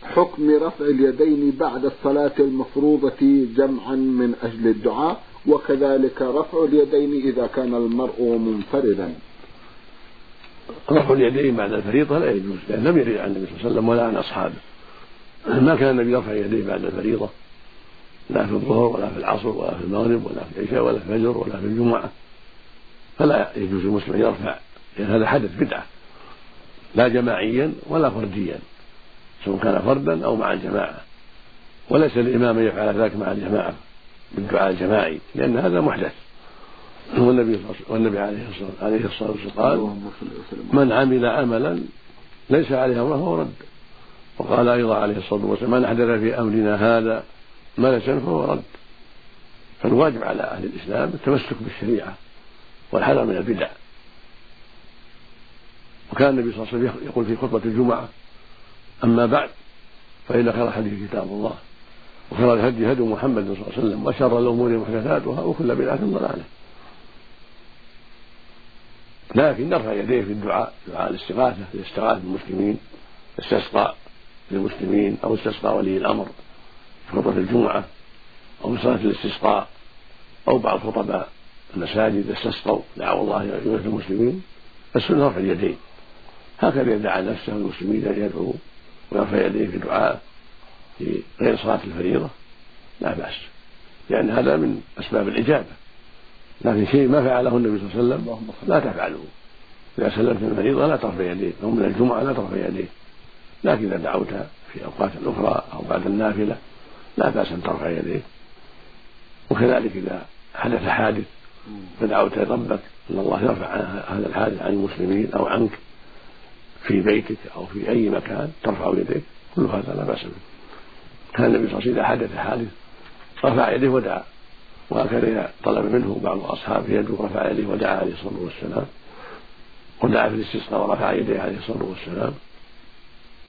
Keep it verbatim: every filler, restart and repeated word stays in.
حكم رفع اليدين بعد الصلاة المفروضة جمعا من أجل الدعاء، وكذلك رفع اليدين إذا كان المرء منفردا. رفع اليدين بعد الفريضة لا يجوز، لأن لم يرد عن النبي صلى الله عليه وسلم ولا عن أصحابه. ما كان النبي يرفع يديه بعد الفريضة، لا في الظهر ولا في العصر ولا في المغرب ولا في العشاء ولا في الفجر ولا في الجمعة، فلا يجوز المسلم يرفع، لأن هذا حدث بدعة لا جماعيا ولا فرديا، سواء كان فردا أو مع الجماعة، وليس الإمام يفعل ذلك مع الجماعة بالدعاء الجماعي، لأن هذا محدث. والنبي, والنبي عليه الصلاة والسلام قال: من عمل عملا ليس عليه أمره فهو رد. وقال أيضا عليه الصلاة والسلام: من أحدث في أمرنا هذا ما ليس فهو رد. فالواجب على أهل الإسلام التمسك بالشريعة والحذر من البدع. وكان النبي صلى الله عليه وسلم يقول في خطبة الجمعة: أما بعد فإن خير الحديث كتاب الله، وخير الهدي هدي محمد صلى الله عليه وسلم، وشر الأمور محدثاتها، وكل بدعة ضلالة. لكن نرفع يديه في الدعاء، دعاء الاستغاثة، الاستغاثة بالمسلمين، استسقى للمسلمين أو استسقى ولي الأمر في خطبة الجمعة أو صلاة الاستسقاء، أو بعض خطباء المساجد استسقوا دعوا الله يغفر المسلمين، السنة رفع اليدين. هكذا يدعى نفسه المسلمين أن يدعوا ويرفع يديه في دعاء في غير صلاة الفريضة لا بأس، لأن هذا من أسباب الإجابة. لكن شيء ما فعله النبي صلى الله عليه وسلم لا تفعله. إذا سلمت من الفريضة لا ترفع يديه، أو من الجمعة لا ترفع يديه، لكن إذا دعوت في أوقات أخرى أو بعد النافلة لا بأس أن ترفع يديه. وكذلك إذا حدث حادث فدعوت ربك أن الله يرفع هذا الحادث عن المسلمين أو عنك في بيتك أو في أي مكان ترفع يديك، كل هذا لا بأس به. كان النبي صلى الله عليه وسلم إذا حدث حادث رفع يديه ودعا، وهكذا طلب منه بعض أصحابه يدعو رفع يديه ودعا عليه الصلاة والسلام، ودعا في الاستسقاء ورفع يديه عليه الصلاة والسلام.